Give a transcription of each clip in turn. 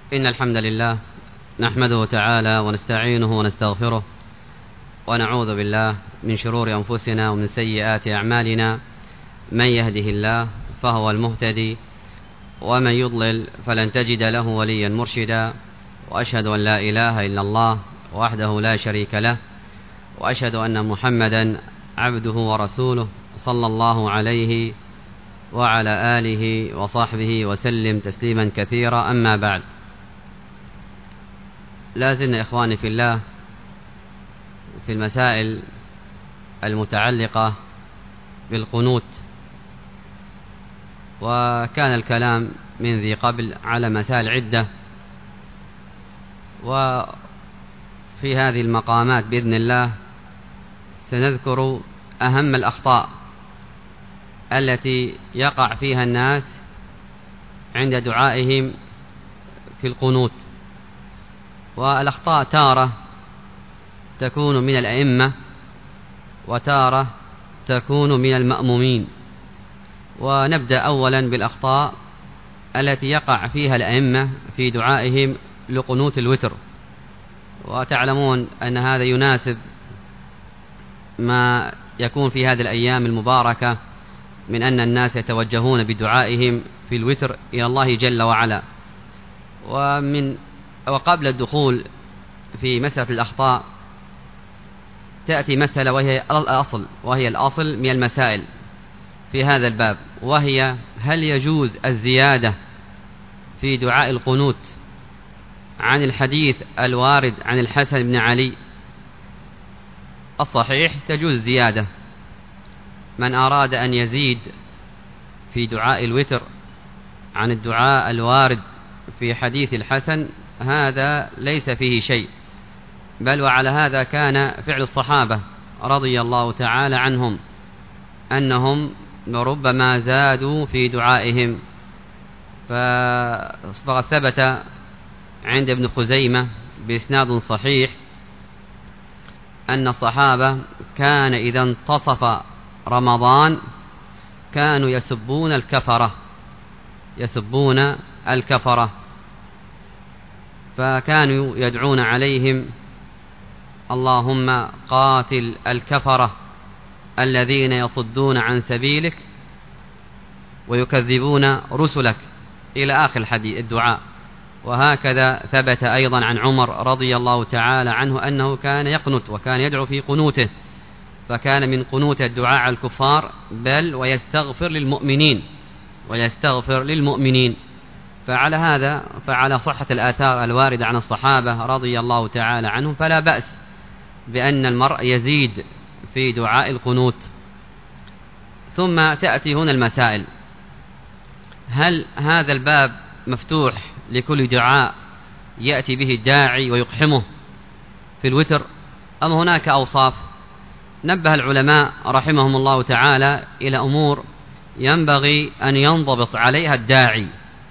إن الحمد لله نحمده تعالى ونستعينه ونستغفره ونعوذ بالله من شرور أنفسنا ومن سيئات أعمالنا. من يهده الله فهو المهتدي ومن يضلل فلن تجد له وليا مرشدا. وأشهد أن لا إله إلا الله وحده لا شريك له، وأشهد أن محمدا عبده ورسوله صلى الله عليه وعلى آله وصحبه وسلم تسليما كثيرا. أما بعد، لازلنا إخواني في الله في المسائل المتعلقة بالقنوت، وكان الكلام من ذي قبل على مسائل عدة، وفي هذه المقامات بإذن الله سنذكر أهم الأخطاء التي يقع فيها الناس عند دعائهم في القنوت. والأخطاء تارة تكون من الأئمة وتارة تكون من المأمومين. ونبدأ أولا بالأخطاء التي يقع فيها الأئمة في دعائهم لقنوت الوتر. وتعلمون أن هذا يناسب ما يكون في هذه الأيام المباركة من أن الناس يتوجهون بدعائهم في الوتر إلى الله جل وعلا. وقبل الدخول في مسألة الأخطاء تأتي مسألة وهي الأصل من المسائل في هذا الباب، وهي هل يجوز الزيادة في دعاء القنوت عن الحديث الوارد عن الحسن بن علي؟ الصحيح تجوز زيادة. من أراد أن يزيد في دعاء الوتر عن الدعاء الوارد في حديث الحسن هذا ليس فيه شيء، بل وعلى هذا كان فعل الصحابة رضي الله تعالى عنهم، أنهم ربما زادوا في دعائهم. فقد ثبت عند ابن خزيمة بإسناد صحيح أن الصحابة كان إذا انتصف رمضان كانوا يسبون الكفرة، فكانوا يدعون عليهم: اللهم قاتل الكفرة الذين يصدون عن سبيلك ويكذبون رسلك، إلى آخر الدعاء. وهكذا ثبت أيضا عن عمر رضي الله تعالى عنه أنه كان يقنت وكان يدعو في قنوته، فكان من قنوت الدعاء على الكفار بل ويستغفر للمؤمنين. فعلى هذا فعلى صحة الآثار الواردة عن الصحابة رضي الله تعالى عنهم فلا بأس بأن المرء يزيد في دعاء القنوت. ثم تأتي هنا المسائل: هل هذا الباب مفتوح لكل دعاء يأتي به الداعي ويقحمه في الوتر، أم هناك أوصاف؟ نبه العلماء رحمهم الله تعالى إلى أمور ينبغي أن ينضبط عليها الداعي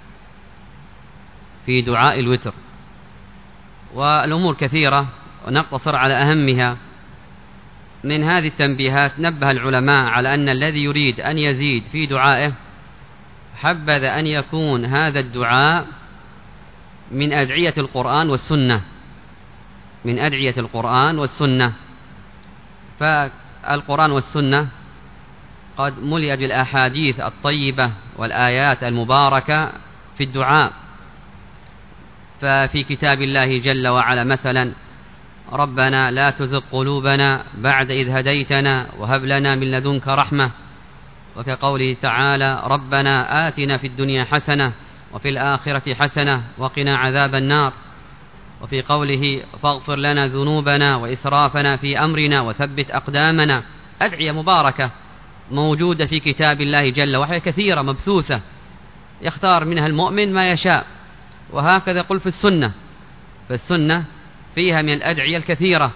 في دعاء الوتر، والأمور كثيرة ونقتصر على أهمها. من هذه التنبيهات نبه العلماء على أن الذي يريد أن يزيد في دعائه حبذا أن يكون هذا الدعاء من أدعية القرآن والسنة، فالقرآن والسنة قد ملئت بالأحاديث الطيبة والآيات المباركة في الدعاء. ففي كتاب الله جل وعلا مثلا: ربنا لا تزغ قلوبنا بعد إذ هديتنا وهب لنا من لدنك رحمة. وكقوله تعالى: ربنا آتنا في الدنيا حسنة وفي الآخرة حسنة وقنا عذاب النار. وفي قوله: فاغفر لنا ذنوبنا وإسرافنا في أمرنا وثبت أقدامنا. أدعية مباركة موجودة في كتاب الله جل وعلا كثيرة مبثوثة، يختار منها المؤمن ما يشاء. وهكذا قل فالسنة فيها من الأدعية الكثيرة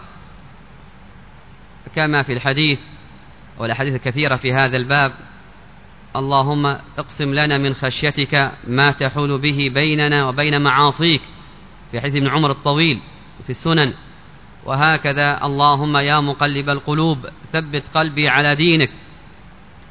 كما في الحديث والأحاديث الكثيرة في هذا الباب: اللهم اقسم لنا من خشيتك ما تحول به بيننا وبين معاصيك، في حديث ابن عمر الطويل في السنن. وهكذا: اللهم يا مقلب القلوب ثبت قلبي على دينك.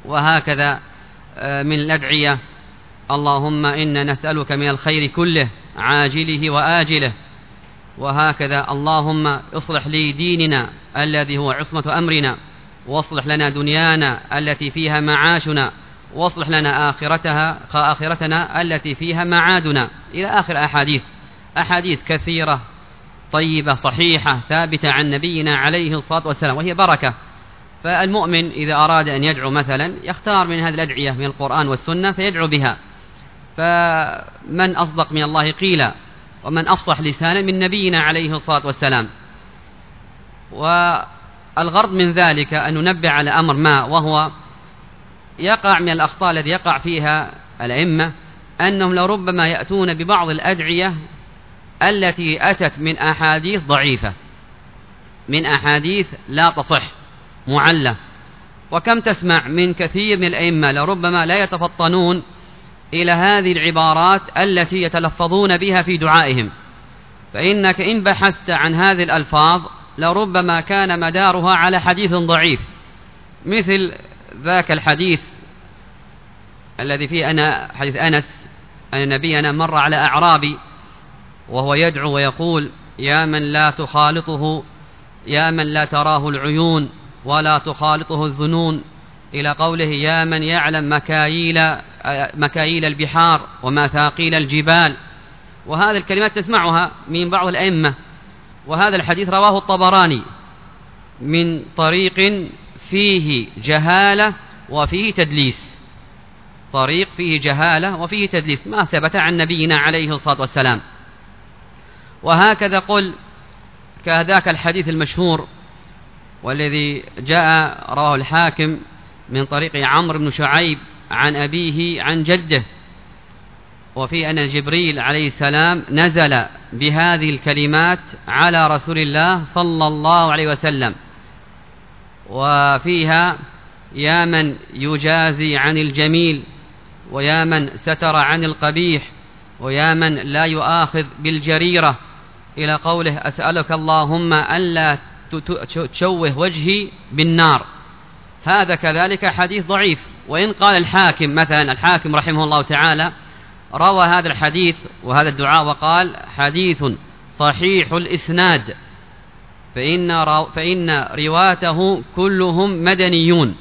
وهكذا من الأدعية: اللهم إنا نسألك من الخير كله عاجله وآجله. وهكذا اللهم اصلح لي ديننا الذي هو عصمة أمرنا، واصلح لنا دنيانا التي فيها معاشنا، واصلح لنا آخرتنا التي فيها معادنا، إلى آخر أحاديث كثيرة طيبة صحيحة ثابتة عن نبينا عليه الصلاة والسلام، وهي بركة. فالمؤمن إذا أراد أن يدعو مثلا يختار من هذه الأدعية من القرآن والسنة فيدعو بها. فمن أصدق من الله قيلا، ومن أفصح لسانا من نبينا عليه الصلاة والسلام. والغرض من ذلك أن ننبه على أمر ما، وهو يقع من الأخطاء التي يقع فيها الأئمة، أنهم لربما يأتون ببعض الأدعية التي أتت من أحاديث ضعيفة، من أحاديث لا تصح معلة. وكم تسمع من كثير من الأئمة لربما لا يتفطنون إلى هذه العبارات التي يتلفظون بها في دعائهم، فإنك إن بحثت عن هذه الألفاظ لربما كان مدارها على حديث ضعيف، مثل ذاك الحديث الذي فيه حديث أنس أن نبينا مر على أعرابي وهو يدعو ويقول: يا من لا تخالطه، يا من لا تراه العيون ولا تخالطه الظنون، إلى قوله: يا من يعلم مكاييل البحار ومثاقيل الجبال. وهذه الكلمات تسمعها من بعض الأئمة. وهذا الحديث رواه الطبراني من طريق فيه جهالة وفيه تدليس، طريق فيه جهالة وفيه تدليس، ما ثبت عن نبينا عليه الصلاة والسلام. وهكذا قل كذاك الحديث المشهور والذي جاء رواه الحاكم من طريق عمرو بن شعيب عن أبيه عن جده، وفي أن جبريل عليه السلام نزل بهذه الكلمات على رسول الله صلى الله عليه وسلم، وفيها: يا من يجازي عن الجميل، ويا من ستر عن القبيح، ويا من لا يؤاخذ بالجريرة، إلى قوله: أسألك اللهم ألا تشوه وجهي بالنار. هذا كذلك حديث ضعيف. وإن قال الحاكم مثلا، الحاكم رحمه الله تعالى روى هذا الحديث وهذا الدعاء وقال: حديث صحيح الإسناد، فإن رواته كلهم مدنيون،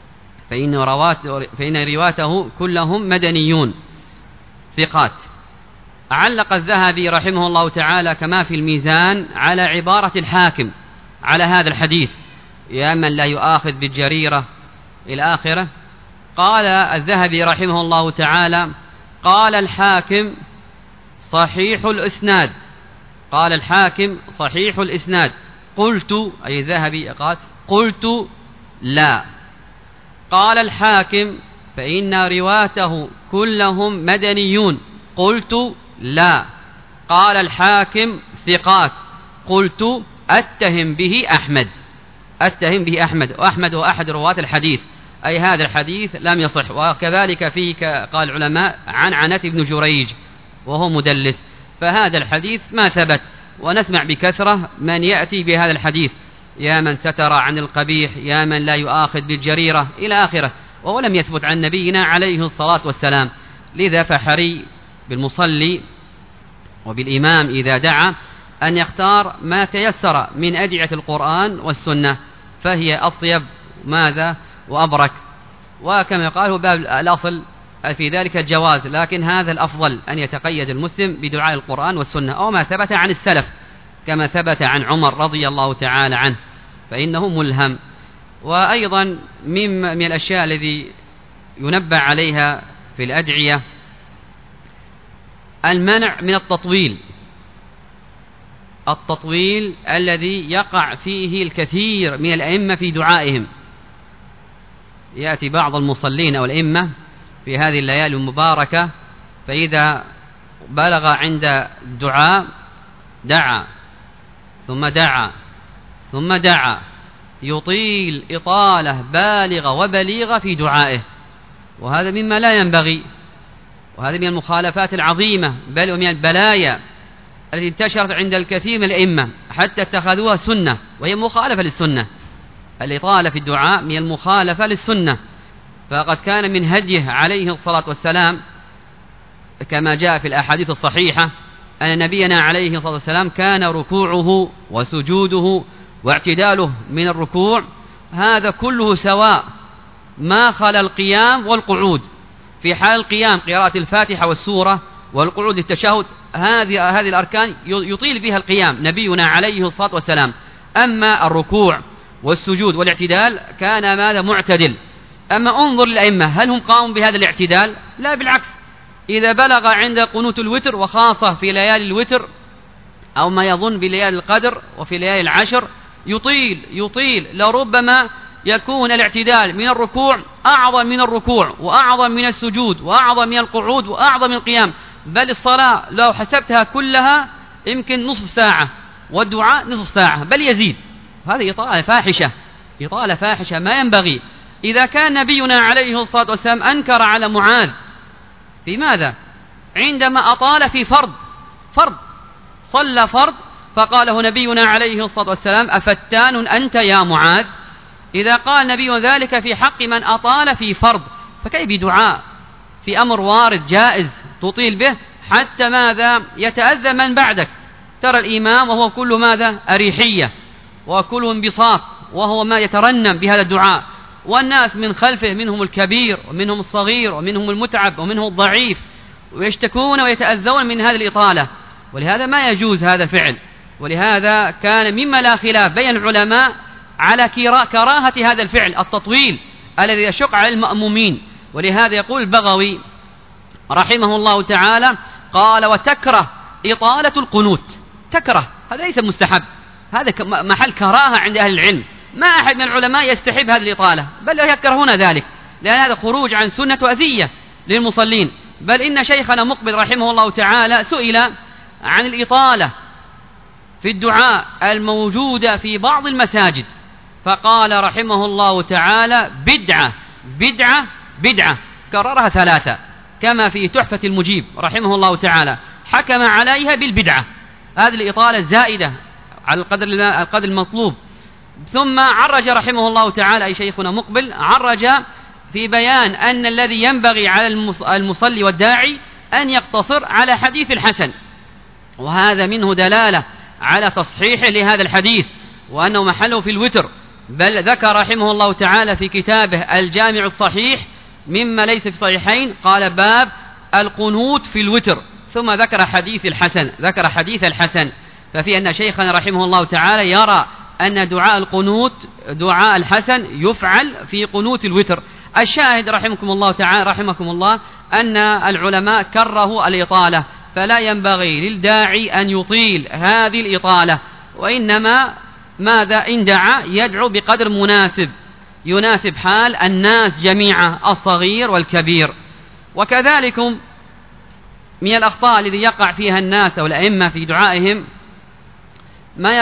فإن رواته كلهم مدنيون ثقات. علق الذهبي رحمه الله تعالى كما في الميزان على عبارة الحاكم على هذا الحديث: يا من لا يؤاخذ بالجريرة، إلى آخره. قال الذهبي رحمه الله تعالى: قال الحاكم صحيح الإسناد، قال الحاكم صحيح الإسناد. قلت، أي الذهبي قال: قلت لا. قال الحاكم: فإن رواته كلهم مدنيون. قلت لا. قال الحاكم: ثقات. قلت: أتهم به أحمد، وأحمد هو أحد رواة الحديث، أي هذا الحديث لم يصح. وكذلك فيك قال العلماء عن عنة بن جريج وهو مدلس، فهذا الحديث ما ثبت. ونسمع بكثرة من يأتي بهذا الحديث: يا من ستر عن القبيح، يا من لا يؤاخذ بالجريرة، إلى آخره، وهو لم يثبت عن نبينا عليه الصلاة والسلام. لذا فحري بالمصلي وبالإمام إذا دعا أن يختار ما تيسر من أدعية القرآن والسنة، فهي أطيب ماذا وأبرك. وكما قال باب الأصل في ذلك الجواز، لكن هذا الأفضل أن يتقيد المسلم بدعاء القرآن والسنة أو ما ثبت عن السلف، كما ثبت عن عمر رضي الله تعالى عنه، فإنه ملهم. وأيضا من الأشياء الذي ينبه عليها في الأدعية المنع من التطويل الذي يقع فيه الكثير من الأئمة في دعائهم. يأتي بعض المصلين أو الأئمة في هذه الليالي المباركة، فإذا بلغ عند الدعاء دعا ثم دعا ثم دعا، يطيل إطالة بالغة وبليغة في دعائه، وهذا مما لا ينبغي، وهذا من المخالفات العظيمة، بل ومن البلايا التي انتشرت عند الكثير من الأئمة حتى اتخذوها سنة، وهي مخالفة للسنة. الإطالة في الدعاء من المخالفة للسنة، فقد كان من هديه عليه الصلاة والسلام كما جاء في الأحاديث الصحيحة أن نبينا عليه الصلاة والسلام كان ركوعه وسجوده واعتداله من الركوع هذا كله سواء، ما خلا القيام والقعود. في حال القيام قراءة الفاتحة والسورة، والقعود للتشهد هذه الأركان يطيل بها القيام نبينا عليه الصلاة والسلام. أما الركوع والسجود والاعتدال كان ماذا معتدل. أما انظر للأئمة هل هم قاموا بهذا الاعتدال؟ لا، بالعكس، إذا بلغ عند قنوت الوتر وخاصة في ليالي الوتر أو ما يظن بليالي القدر وفي ليالي العشر يطيل لربما يكون الاعتدال من الركوع أعظم من الركوع وأعظم من السجود وأعظم من القعود وأعظم من القيام، بل الصلاة لو حسبتها كلها يمكن نصف ساعة والدعاء نصف ساعة بل يزيد. هذه إطالة فاحشة ما ينبغي. إذا كان نبينا عليه الصلاة والسلام أنكر على معاذ في ماذا؟ عندما أطال في فرض صلى فرض فقاله نبينا عليه الصلاة والسلام أفتان أنت يا معاذ. إذا قال نبي ذلك في حق من أطال في فرض فكيف بدعاء في أمر وارد جائز تطيل به حتى ماذا يتأذى من بعدك؟ ترى الإمام وهو كل ماذا أريحية وكل انبساط وهو ما يترنم بهذا الدعاء، والناس من خلفه منهم الكبير ومنهم الصغير ومنهم المتعب ومنهم الضعيف ويشتكون ويتأذون من هذه الإطالة، ولهذا ما يجوز هذا الفعل. ولهذا كان مما لا خلاف بين العلماء على كراهة هذا الفعل التطويل الذي يشق على المأمومين. ولهذا يقول البغوي رحمه الله تعالى قال وتكره إطالة القنوت. تكره هذا ليس مستحب، هذا محل كراهة عند أهل العلم، ما أحد من العلماء يستحب هذه الإطالة بل يكرهون ذلك، لأن هذا خروج عن سنة وأذية للمصلين. بل إن شيخنا مقبل رحمه الله تعالى سئل عن الإطالة في الدعاء الموجودة في بعض المساجد فقال رحمه الله تعالى بدعة كررها 3 كما في تحفة المجيب رحمه الله تعالى حكم عليها بالبدعة، هذه الإطالة الزائدة على القدر المطلوب. ثم عرج رحمه الله تعالى أي شيخنا مقبل عرج في بيان أن الذي ينبغي على المصلي والداعي أن يقتصر على حديث الحسن، وهذا منه دلالة على تصحيحه لهذا الحديث وأنه محله في الوتر. بل ذكر رحمه الله تعالى في كتابه الجامع الصحيح مما ليس في الصحيحين قال باب القنوت في الوتر، ثم ذكر حديث الحسن، ففي أن شيخنا رحمه الله تعالى يرى أن دعاء القنوت دعاء الحسن يفعل في قنوت الوتر. الشاهد رحمكم الله أن العلماء كرهوا الإطالة، فلا ينبغي للداعي أن يطيل هذه الإطالة، وإنما ماذا إن دعا يدعو بقدر يناسب حال الناس جميعا الصغير والكبير. وكذلك من الأخطاء الذي يقع فيها الناس أو الأئمة في دعائهم ما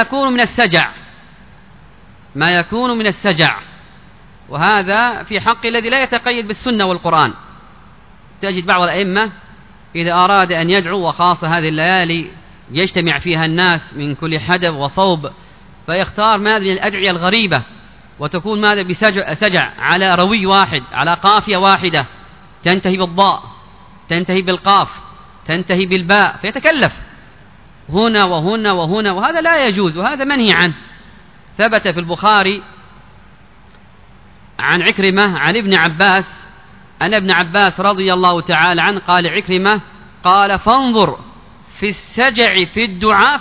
يكون من السجع، وهذا في حق الذي لا يتقيد بالسنة والقرآن. تجد بعض الأئمة إذا أراد أن يدعو وخاصة هذه الليالي يجتمع فيها الناس من كل حدب وصوب فيختار ماذا من الأدعية الغريبة وتكون ماذا بسجع على روي واحد على قافية واحدة تنتهي بالضاء تنتهي بالقاف تنتهي بالباء فيتكلف هنا وهنا وهذا لا يجوز وهذا منهي عنه. ثبت في البخاري عن عكرمة عن ابن عباس أن ابن عباس رضي الله تعالى عنه قال عكرمة قال فانظر في السجع في الدعاء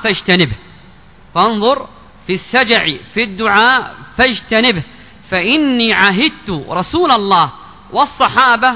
فاجتنبه فإني عهدت رسول الله والصحابة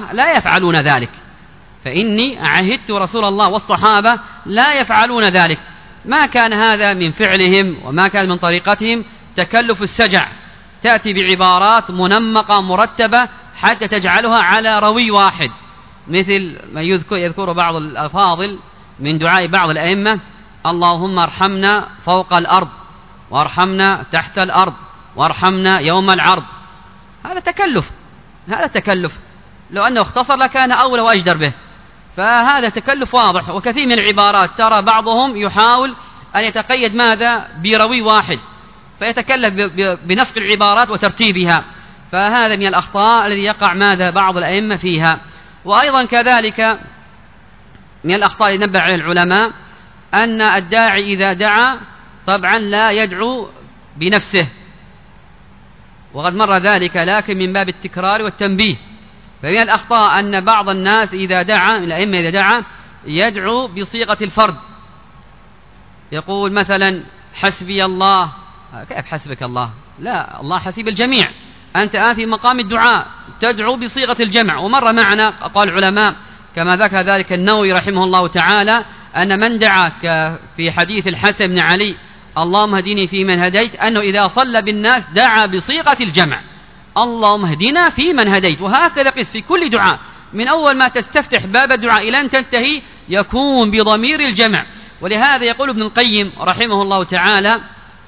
لا يفعلون ذلك ما كان هذا من فعلهم وما كان من طريقتهم تكلف السجع، تأتي بعبارات منمقة مرتبة حتى تجعلها على روي واحد، مثل ما يذكر بعض الأفاضل من دعاء بعض الأئمة اللهم ارحمنا فوق الأرض وارحمنا تحت الأرض وارحمنا يوم العرض. هذا تكلف لو أنه اختصر لكان أولى وأجدر به، فهذا تكلف واضح. وكثير من العبارات ترى بعضهم يحاول أن يتقيد ماذا بروي واحد فيتكلف بنسق العبارات وترتيبها، فهذا من الأخطاء الذي يقع ماذا بعض الأئمة فيها. وأيضا كذلك من الأخطاء التي نبه عليها العلماء أن الداعي إذا دعا طبعا لا يدعو بنفسه، وقد مر ذلك، لكن من باب التكرار والتنبيه. فمن الأخطاء أن بعض الناس إذا دعا، الأئمة إذا دعا يدعو بصيغة الفرد، يقول مثلا حسبي الله. كيف حسبك الله؟ لا، الله حسيب الجميع، أنت الآن في مقام الدعاء تدعو بصيغة الجمع. ومر معنا قال العلماء كما ذكر ذلك النووي رحمه الله تعالى أن من دعا في حديث الحسن بن علي اللهم اهدني فيمن هديت، أنه إذا صلى بالناس دعا بصيغة الجمع، اللهم اهدنا فيمن هديت. وهكذا قس في كل دعاء، من أول ما تستفتح باب الدعاء إلى أن تنتهي يكون بضمير الجمع. ولهذا يقول ابن القيم رحمه الله تعالى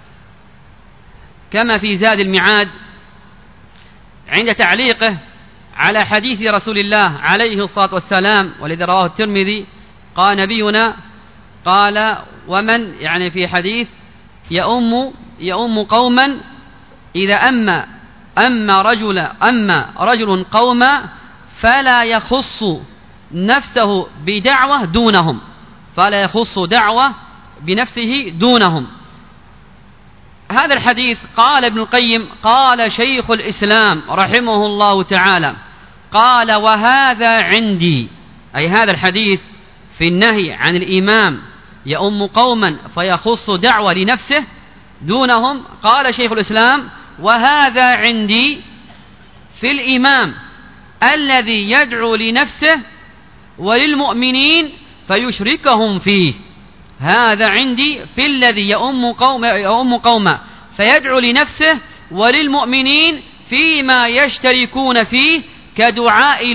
كما في زاد المعاد عند تعليقه على حديث رسول الله عليه الصلاة والسلام، والذي رواه الترمذي، قال نبينا قال ومن يعني في حديث يؤم قوما إذا أما رجل قوما فلا يخص نفسه بدعوة دونهم، فلا يخص دعوة بنفسه دونهم. هذا الحديث قال ابن القيم قال شيخ الإسلام رحمه الله تعالى قال وهذا عندي، أي هذا الحديث في النهي عن الإمام يؤم قوما فيخص دعوة لنفسه دونهم، قال شيخ الإسلام وهذا عندي في الإمام الذي يدعو لنفسه وللمؤمنين فيشركهم فيه. هذا عندي في الذي يؤم قوما فيدعو لنفسه وللمؤمنين فيما يشتركون فيه كدعاء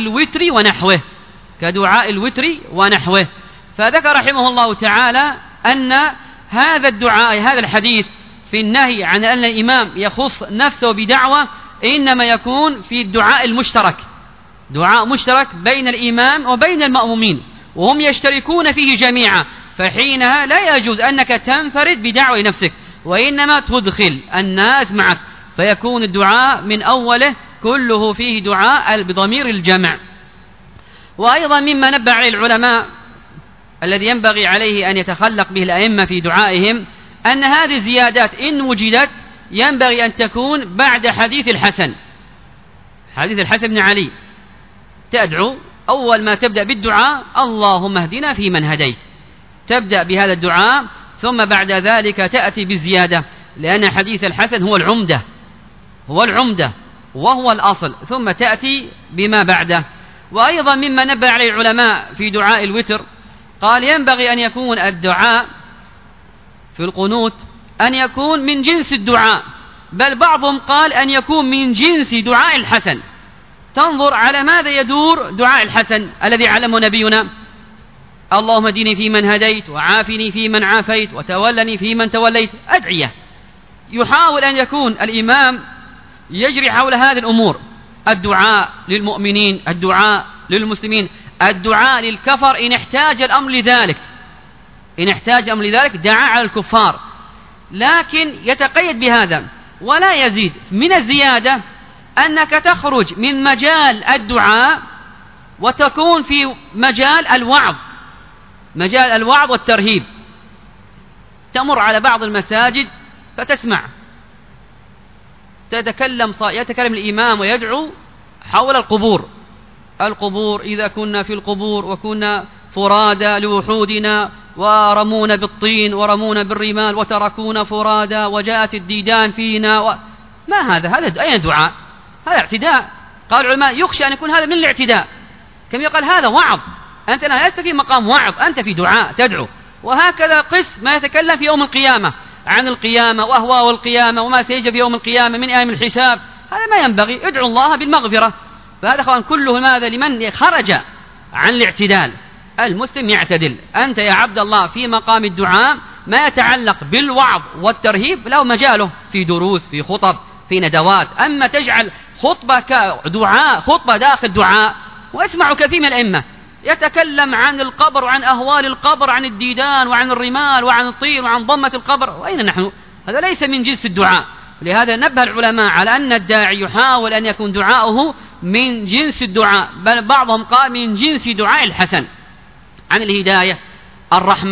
الوتر ونحوه. فذكر رحمه الله تعالى أن هذا الدعاء، هذا الحديث في النهي عن أن الإمام يخص نفسه بدعوة إنما يكون في الدعاء المشترك، دعاء مشترك بين الإمام وبين المأمومين وهم يشتركون فيه جميعا، فحينها لا يجوز أنك تنفرد بدعوة نفسك، وإنما تدخل الناس معك، فيكون الدعاء من أوله كله فيه دعاء بضمير الجمع. وأيضا مما نبه عليه العلماء الذي ينبغي عليه أن يتخلق به الأئمة في دعائهم أن هذه الزيادات إن وجدت ينبغي أن تكون بعد حديث الحسن بن علي، تدعو أول ما تبدأ بالدعاء اللهم اهدنا فيمن هديت، تبدأ بهذا الدعاء ثم بعد ذلك تأتي بالزيادة، لأن حديث الحسن هو العمدة وهو الأصل، ثم تأتي بما بعده. وأيضا مما نبه عليه العلماء في دعاء الوتر قال ينبغي أن يكون الدعاء في القنوت أن يكون من جنس الدعاء، بل بعضهم قال أن يكون من جنس دعاء الحسن. تنظر على ماذا يدور دعاء الحسن الذي علمه نبينا اللهم اهدني فيمن هديت وعافني فيمن عافيت وتولني فيمن توليت، أدعية يحاول أن يكون الإمام يجري حول هذه الأمور، الدعاء للمؤمنين، الدعاء للمسلمين، الدعاء للكفر إن احتاج الأمر لذلك دعاء على الكفار، لكن يتقيد بهذا ولا يزيد. من الزيادة أنك تخرج من مجال الدعاء وتكون في مجال الوعظ والترهيب. تمر على بعض المساجد فتسمع يتكلم الإمام ويدعو حول القبور إذا كنا في القبور وكنا فرادى لوحودنا ورمونا بالطين ورمونا بالرمال وتركونا فرادى وجاءت الديدان فينا ما هذا أين دعاء؟ هذا اعتداء. قال العلماء يخشى أن يكون هذا من الاعتداء، كما يقال هذا وعظ، أنت لا لست في مقام وعظ، أنت في دعاء تدعو. وهكذا قس ما يتكلم في يوم القيامة عن القيامة وأهواء القيامة وما سيجري في يوم القيامة من أيام الحساب، هذا ما ينبغي. ادعو الله بالمغفرة. فهذا أخوان كله ماذا؟ لمن خرج عن الاعتدال. المسلم يعتدل. أنت يا عبد الله في مقام الدعاء ما يتعلق بالوعظ والترهيب له مجاله في دروس، في خطب، في ندوات. أما تجعل خطبة كدعاء، خطبة داخل دعاء. واسمعوا كثير من الأئمة يتكلم عن القبر وعن أهوال القبر، عن الديدان وعن الرمال وعن الطين وعن ضمة القبر، وأين نحن؟ هذا ليس من جنس الدعاء. لهذا نبه العلماء على أن الداعي يحاول أن يكون دعاؤه من جنس الدعاء، بل بعضهم قال من جنس دعاء الحسن عن الهداية، الرحمة،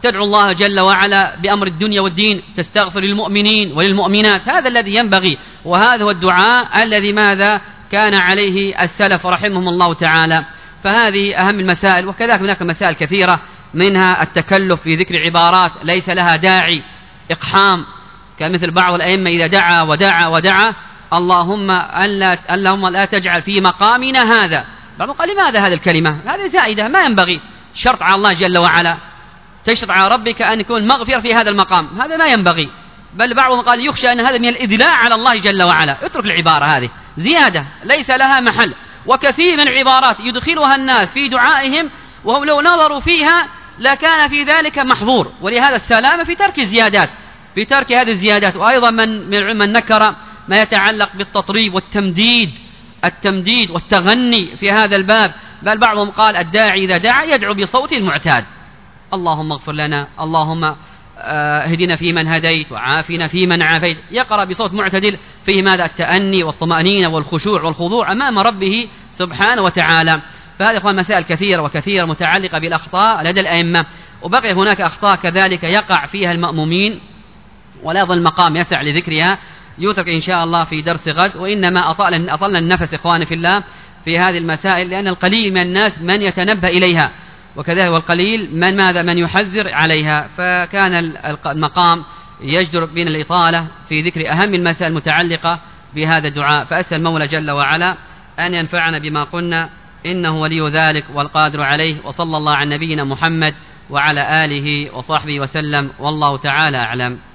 تدعو الله جل وعلا بأمر الدنيا والدين، تستغفر للمؤمنين وللمؤمنات. هذا الذي ينبغي، وهذا هو الدعاء الذي ماذا كان عليه السلف رحمهم الله تعالى. فهذه أهم المسائل. وكذلك هناك مسائل كثيرة، منها التكلف في ذكر عبارات ليس لها داعي إقحام، كمثل بعض الأئمة إذا دعا ودعا ودعا اللهم لا تجعل في مقامنا هذا. بعضهم قال لماذا هذه الكلمة؟ هذه زائدة، ما ينبغي شرط على الله جل وعلا، تشرط على ربك أن يكون مغفر في هذا المقام، هذا ما ينبغي. بل بعضهم قال يخشى أن هذا من الإدلاع على الله جل وعلا، اترك العبارة هذه زيادة ليس لها محل. وكثير من العبارات يدخلها الناس في دعائهم وهم لو نظروا فيها لكان في ذلك محظور، ولهذا السلامة في ترك الزيادات، في ترك هذه الزيادات. وأيضا من نكر ما يتعلق بالتطريب والتمديد والتغني في هذا الباب. بل بعضهم قال الداعي إذا دعا يدعو بصوت معتاد، اللهم اغفر لنا، اللهم اهدنا فيمن هديت وعافنا فيمن عافيت، يقرأ بصوت معتدل فيه ماذا؟ التأني والطمأنينة والخشوع والخضوع أمام ربه سبحانه وتعالى. فهذه إخوان مسائل كثيرة متعلقة بالأخطاء لدى الأئمة. وبقي هناك أخطاء كذلك يقع فيها المأمومين ولا يظل المقام يسع لذكرها، يترك إن شاء الله في درس غد. وإنما أطلنا النفس إخواني في الله في هذه المسائل، لأن القليل من الناس من يتنبه إليها، وكذلك والقليل من يحذر عليها. فكان المقام يجدر بين الإطالة في ذكر أهم المسائل المتعلقة بهذا الدعاء. فأسأل المولى جل وعلا أن ينفعنا بما قلنا، إنه ولي ذلك والقادر عليه. وصلى الله على نبينا محمد وعلى آله وصحبه وسلم، والله تعالى أعلم.